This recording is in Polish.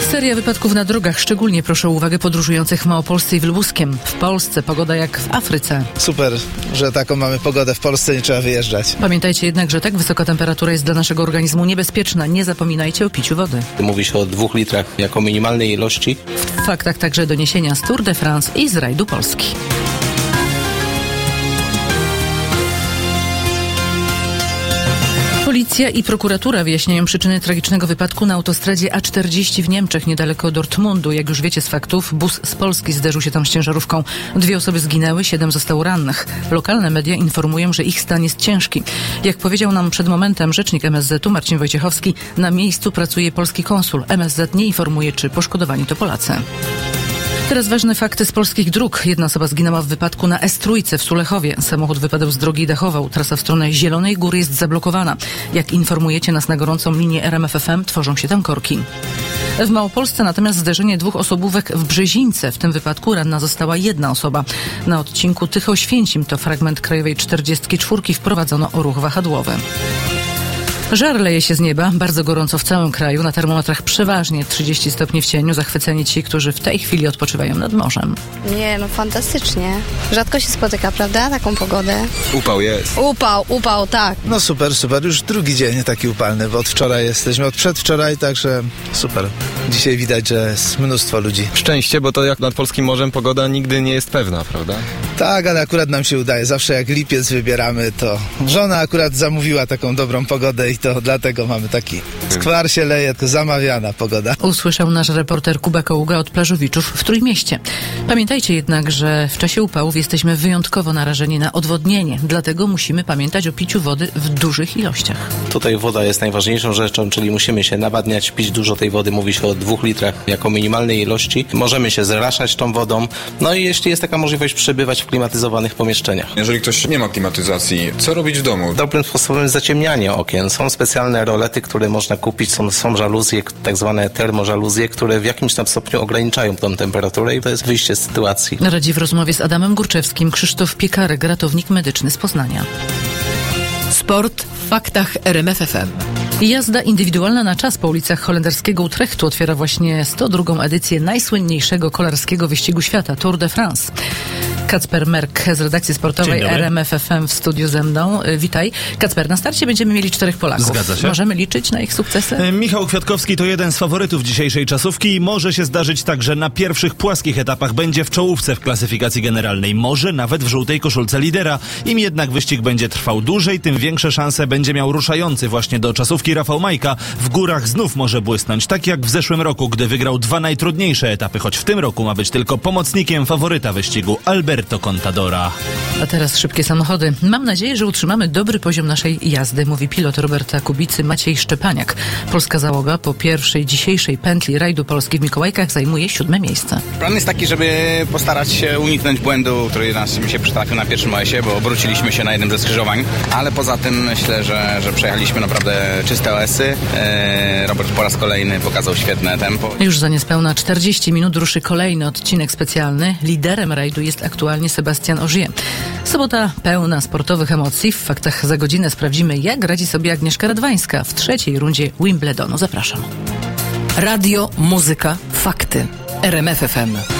Seria wypadków na drogach. Szczególnie proszę o uwagę podróżujących w Małopolsce i w Lubuskiem. W Polsce pogoda jak w Afryce. Super, że taką mamy pogodę w Polsce, nie trzeba wyjeżdżać. Pamiętajcie jednak, że tak wysoka temperatura jest dla naszego organizmu niebezpieczna. Nie zapominajcie o piciu wody. Mówi się o 2 litrach jako minimalnej ilości. W faktach także doniesienia z Tour de France i z rajdu Polski. Policja i prokuratura wyjaśniają przyczyny tragicznego wypadku na autostradzie A40 w Niemczech, niedaleko Dortmundu. Jak już wiecie z faktów, bus z Polski zderzył się tam z ciężarówką. 2 osoby zginęły, 7 zostało rannych. Lokalne media informują, że ich stan jest ciężki. Jak powiedział nam przed momentem rzecznik MSZ-u Marcin Wojciechowski, na miejscu pracuje polski konsul. MSZ nie informuje, czy poszkodowani to Polacy. Teraz ważne fakty z polskich dróg. 1 osoba zginęła w wypadku na S3 w Sulechowie. Samochód wypadł z drogi i dachował. Trasa w stronę Zielonej Góry jest zablokowana. Jak informujecie nas na gorącą linię RMF FM, tworzą się tam korki. W Małopolsce natomiast zderzenie 2 osobówek w Brzezińce. W tym wypadku ranna została 1 osoba. Na odcinku Tycho-Święcim, to fragment krajowej 44, wprowadzono ruch wahadłowy. Żar leje się z nieba, bardzo gorąco w całym kraju, na termometrach przeważnie 30 stopni w cieniu, zachwyceni ci, którzy w tej chwili odpoczywają nad morzem. Nie, no fantastycznie. Rzadko się spotyka, prawda, taką pogodę? Upał jest. Upał, tak. No super, już drugi dzień taki upalny, bo od wczoraj jesteśmy, od przedwczoraj, także super. Dzisiaj widać, że jest mnóstwo ludzi. Szczęście, bo to jak nad polskim morzem pogoda nigdy nie jest pewna, prawda? Tak, ale akurat nam się udaje. Zawsze jak lipiec wybieramy, to żona akurat zamówiła taką dobrą pogodę i to dlatego mamy taki skwar się leje, tylko zamawiana pogoda. Usłyszał nasz reporter Kuba Koługa od plażowiczów w Trójmieście. Pamiętajcie jednak, że w czasie upałów jesteśmy wyjątkowo narażeni na odwodnienie. Dlatego musimy pamiętać o piciu wody w dużych ilościach. Tutaj woda jest najważniejszą rzeczą, czyli musimy się nawadniać, pić dużo tej wody. Mówi się o 2 litrach jako minimalnej ilości. Możemy się zraszać tą wodą. No i jeśli jest taka możliwość, przebywać w klimatyzowanych pomieszczeniach. Jeżeli ktoś nie ma klimatyzacji, co robić w domu? Dobrym sposobem jest zaciemnianie okien. Są specjalne rolety, które można kupić. Są żaluzje, tak zwane termożaluzje, które w jakimś tam stopniu ograniczają tą temperaturę i to jest wyjście z sytuacji. Radzi w rozmowie z Adamem Górczewskim Krzysztof Piekarek, ratownik medyczny z Poznania. Sport w faktach RMF FM. Jazda indywidualna na czas po ulicach holenderskiego Utrechtu otwiera właśnie 102. edycję najsłynniejszego kolarskiego wyścigu świata, Tour de France. Kacper Merk z redakcji sportowej RMF FM w studiu ze mną. Witaj. Kacper, na starcie będziemy mieli 4 Polaków. Zgadza się. Możemy liczyć na ich sukcesy? Michał Kwiatkowski to jeden z faworytów dzisiejszej czasówki i może się zdarzyć tak, że na pierwszych płaskich etapach będzie w czołówce w klasyfikacji generalnej. Może nawet w żółtej koszulce lidera. Im jednak wyścig będzie trwał dłużej, tym większe szanse będzie miał ruszający właśnie do czasówki Rafał Majka. W górach znów może błysnąć, tak jak w zeszłym roku, gdy wygrał 2 najtrudniejsze etapy, choć w tym roku ma być tylko pomocnikiem faworyta wyścigu Alberto Contadora. A teraz szybkie samochody. Mam nadzieję, że utrzymamy dobry poziom naszej jazdy, mówi pilot Roberta Kubicy Maciej Szczepaniak. Polska załoga po pierwszej dzisiejszej pętli rajdu Polski w Mikołajkach zajmuje 7. miejsce. Plan jest taki, żeby postarać się uniknąć błędu, który mi się przytrafił na pierwszym OS-ie, bo obróciliśmy się na jednym ze skrzyżowań, ale poza tym myślę, że przejechaliśmy naprawdę czyste OS-y. Robert po raz kolejny pokazał świetne tempo. Już za niespełna 40 minut ruszy kolejny odcinek specjalny. Liderem rajdu jest aktualnie Sebastian Ogier. Sobota pełna sportowych emocji. W faktach za godzinę sprawdzimy, jak radzi sobie Agnieszka Radwańska w 3. rundzie Wimbledonu. Zapraszam. Radio, muzyka, fakty. RMF FM.